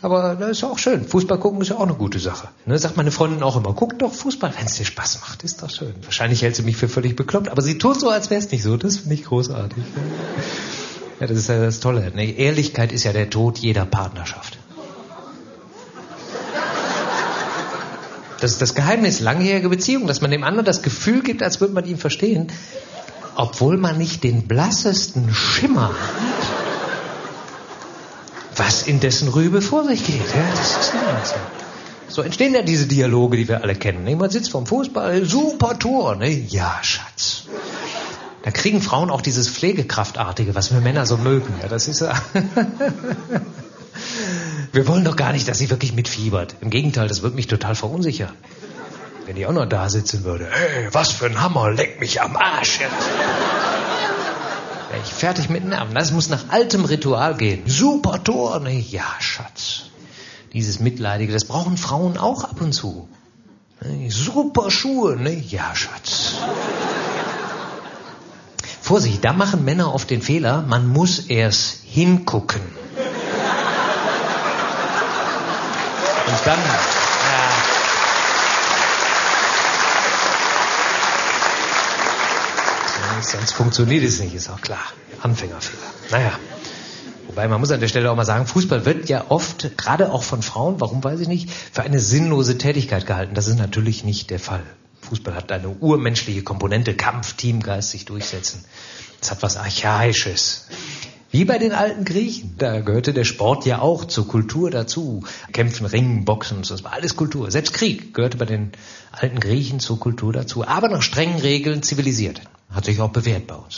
Aber das ist ja auch schön. Fußball gucken ist ja auch eine gute Sache. Ne, sagt meine Freundin auch immer, guck doch Fußball, wenn es dir Spaß macht. Ist doch schön. Wahrscheinlich hält sie mich für völlig bekloppt, aber sie tut so, als wäre es nicht so. Das finde ich großartig. Ja, das ist ja das Tolle. Ne? Ehrlichkeit ist ja der Tod jeder Partnerschaft. Das ist das Geheimnis langjähriger Beziehungen, dass man dem anderen das Gefühl gibt, als würde man ihn verstehen, obwohl man nicht den blassesten Schimmer hat, was in dessen Rübe vor sich geht. Ja, das ist immer so. So entstehen ja diese Dialoge, die wir alle kennen. Man sitzt vorm Fußball, super Tor, ne? Ja, Schatz. Da kriegen Frauen auch dieses Pflegekraftartige, was wir Männer so mögen. Ja, das ist ja... Wir wollen doch gar nicht, dass sie wirklich mitfiebert. Im Gegenteil, das wird mich total verunsichern. Wenn die auch noch da sitzen würde. Hey, was für ein Hammer, leck mich am Arsch. Wäre ich fertig mit Nerven. Das muss nach altem Ritual gehen. Super Tor, ne? Ja, Schatz. Dieses Mitleidige, das brauchen Frauen auch ab und zu. Ne? Super Schuhe, ne? Ja, Schatz. Vorsicht, da machen Männer oft den Fehler, man muss erst hingucken. Und dann... Sonst funktioniert es nicht, ist auch klar. Anfängerfehler. Naja. Wobei, man muss an der Stelle auch mal sagen, Fußball wird ja oft, gerade auch von Frauen, warum weiß ich nicht, für eine sinnlose Tätigkeit gehalten. Das ist natürlich nicht der Fall. Fußball hat eine urmenschliche Komponente, Kampf, Teamgeist, sich durchsetzen. Es hat was Archaisches. Wie bei den alten Griechen. Da gehörte der Sport ja auch zur Kultur dazu. Kämpfen, Ringen, Boxen, das war alles Kultur. Selbst Krieg gehörte bei den alten Griechen zur Kultur dazu. Aber nach strengen Regeln zivilisiert. Hat sich auch bewährt bei uns.